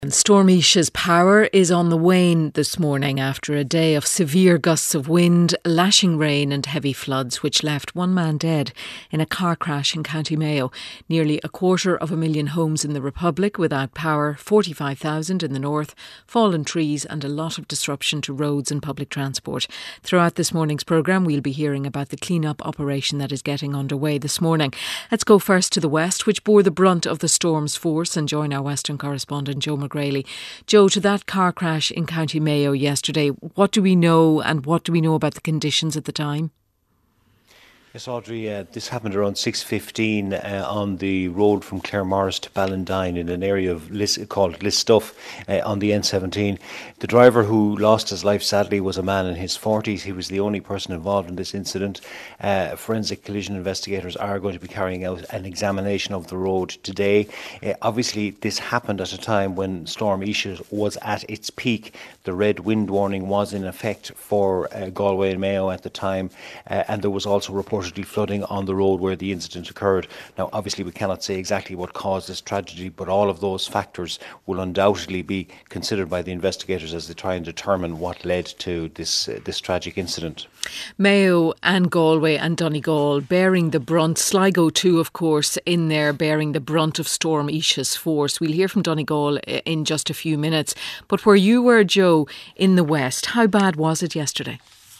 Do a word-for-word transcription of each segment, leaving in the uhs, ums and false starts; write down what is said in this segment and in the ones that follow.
And Storm Isha's power is on the wane this morning after a day of severe gusts of wind, lashing rain and heavy floods which left one man dead in a car crash in County Mayo. Nearly a quarter of a million homes in the Republic without power, forty-five thousand in the north, fallen trees and a lot of disruption to roads and public transport. Throughout this morning's programme we'll be hearing about the clean-up operation that is getting underway this morning. Let's go first to the west, which bore the brunt of the storm's force, and join our western correspondent Joe McGrady. Joe, to that car crash in County Mayo yesterday, what do we know and what do we know about the conditions at the time? Yes, Audrey, uh, this happened around six fifteen uh, on the road from Claremorris to Ballandine in an area of Lis- called Listuff uh, on the N seventeen. The driver who lost his life sadly was a man in his forties. He was the only person involved in this incident. Uh, forensic collision investigators are going to be carrying out an examination of the road today. Uh, obviously, this happened at a time when Storm Isha was at its peak. The red wind warning was in effect for uh, Galway and Mayo at the time, uh, and there was also reported flooding on the road where the incident occurred. Now, obviously, we cannot say exactly what caused this tragedy, but all of those factors will undoubtedly be considered by the investigators as they try and determine what led to this uh, this tragic incident. Mayo and Galway and Donegal bearing the brunt. Sligo too, of course, in there bearing the brunt of Storm Isha's force. We'll hear from Donegal in just a few minutes. But where you were, Joe, in the west, how bad was it yesterday?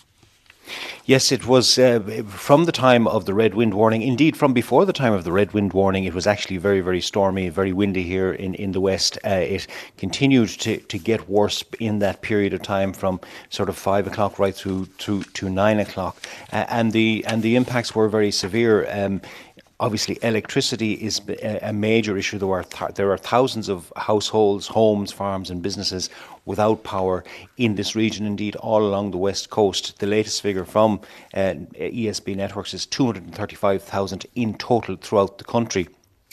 Yes, it was uh, from the time of the red wind warning. Indeed, from before the time of the red wind warning, it was actually very, very stormy, very windy here in, in the west. Uh, it continued to, to get worse in that period of time from sort of five o'clock right through to, to nine o'clock. Uh, and the and the impacts were very severe. Um, Obviously, electricity is a major issue. There are th- there are thousands of households, homes, farms and businesses without power in this region, indeed all along the west coast. The latest figure from uh, E S B Networks is two hundred thirty-five thousand in total throughout the country.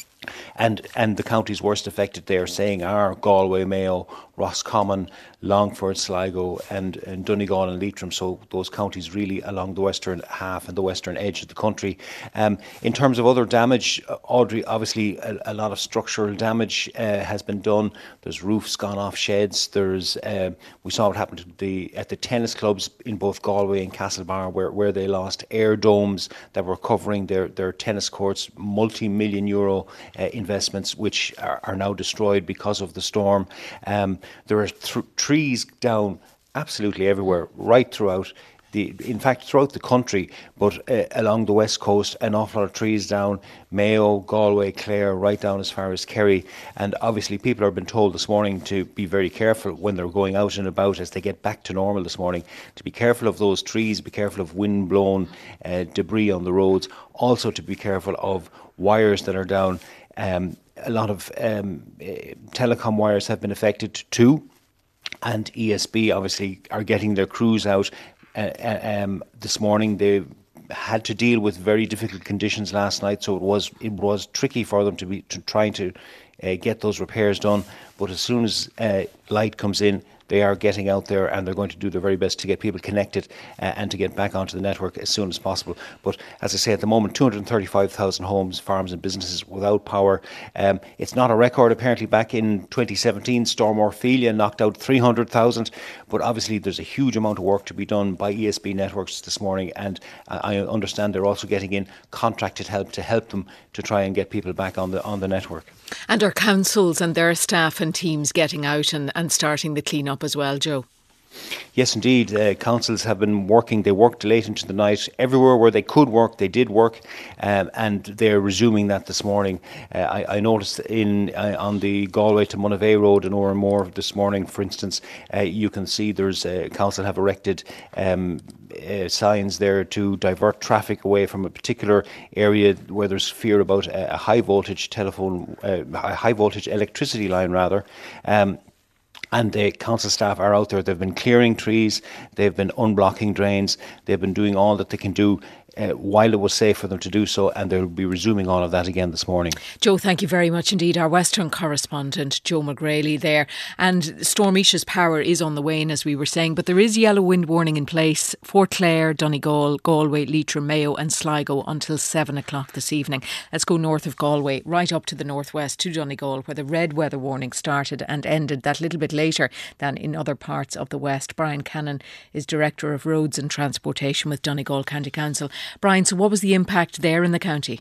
And and the counties worst affected, they are saying, are Galway, Mayo, Roscommon, Longford, Sligo and, and Donegal and Leitrim, so those counties really along the western half and the western edge of the country. Um, in terms of other damage, Audrey, obviously a, a lot of structural damage uh, has been done. There's roofs gone off sheds. There's uh, we saw what happened to the, at the tennis clubs in both Galway and Castlebar where, where they lost air domes that were covering their, their tennis courts, multi-million euro uh, investments which are, are now destroyed because of the storm. Um, there are th- trees down absolutely everywhere, right throughout the, in fact, throughout the country, but uh, along the west coast, an awful lot of trees down Mayo, Galway, Clare, right down as far as Kerry. And obviously, people have been told this morning to be very careful when they're going out and about as they get back to normal this morning, to be careful of those trees, be careful of wind-blown uh, debris on the roads, also to be careful of wires that are down. Um, a lot of um, uh, telecom wires have been affected too, and E S B obviously are getting their crews out. Uh, um, this morning they had to deal with very difficult conditions last night, so it was it was tricky for them to be to trying to uh, get those repairs done. But as soon as uh, light comes in, they are getting out there and they're going to do their very best to get people connected uh, and to get back onto the network as soon as possible. But as I say, at the moment, two hundred thirty-five thousand homes, farms and businesses without power. Um, it's not a record. Apparently back in twenty seventeen, Storm Orphelia knocked out three hundred thousand. But obviously there's a huge amount of work to be done by E S B Networks this morning. And I understand they're also getting in contracted help to help them to try and get people back on the on the network. And are councils and their staff and teams getting out and, and starting the clean-up as well, Joe? Yes, indeed. Uh, councils have been working. They worked late into the night. Everywhere where they could work, they did work, um, and they're resuming that this morning. Uh, I, I noticed in uh, on the Galway to Monavea Road in Oranmore this morning, for instance, uh, you can see there's uh, council have erected um, uh, signs there to divert traffic away from a particular area where there's fear about a, a high voltage telephone, uh, a high voltage electricity line rather. Um, And the council staff are out there. They've been clearing trees, they've been unblocking drains, they've been doing all that they can do uh, while it was safe for them to do so, and they'll be resuming all of that again this morning. Joe, thank you very much indeed. Our Western correspondent, Joe McGrady there. And Storm Isha's power is on the wane, as we were saying, but there is yellow wind warning in place for Clare, Donegal, Galway, Leitrim, Mayo and Sligo until seven o'clock this evening. Let's go north of Galway, right up to the northwest to Donegal, where the red weather warning started and ended that little bit later than in other parts of the west. Brian Cannon is Director of Roads and Transportation with Donegal County Council. Brian, so what was the impact there in the county?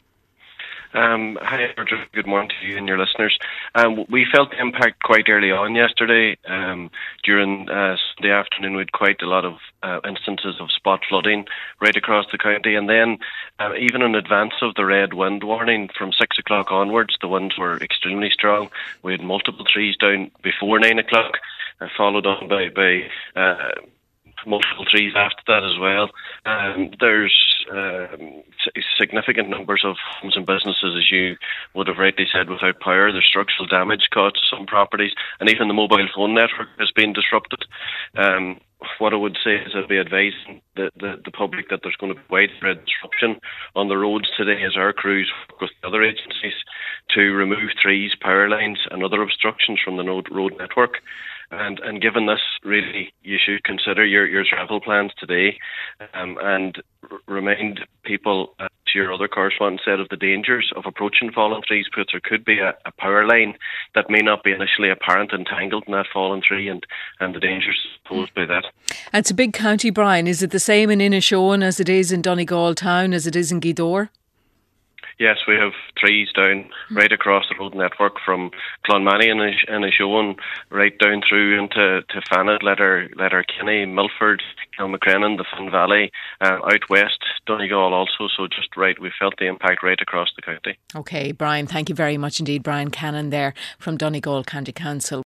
Um, hi, Roger. Good morning to you and your listeners. Um, we felt the impact quite early on yesterday. Um, during uh, Sunday afternoon, we had quite a lot of uh, instances of spot flooding right across the county. And then, uh, even in advance of the red wind warning, from six o'clock onwards, the winds were extremely strong. We had multiple trees down before nine o'clock, uh, followed on by, by uh, multiple trees after that as well. Um, there's um, significant numbers of homes and businesses, as you would have rightly said, without power. There's structural damage caused to some properties, and even the mobile phone network has been disrupted. Um, what I would say is I'd be advising the, the, the public that there's going to be widespread disruption on the roads today as our crews work with the other agencies to remove trees, power lines and other obstructions from the road network. And and given this, really, you should consider your, your travel plans today, um, and r- remind people, as your other correspondent said, of the dangers of approaching fallen trees, because there could be a, a power line that may not be initially apparent entangled in that fallen tree, and, and the dangers posed by that. And it's a big county, Brian. Is it the same in Inishowen as it is in Donegal town, as it is in Gweedore? Yes, we have trees down right across the road network from Clonmany and Inishowen right down through into to Fanad, Letter, Letterkenny, Milford, Kilmacrennan, the Finn Valley, uh, out west, Donegal also. So just right, we felt the impact right across the county. OK, Brian, thank you very much indeed. Brian Cannon there from Donegal County Council.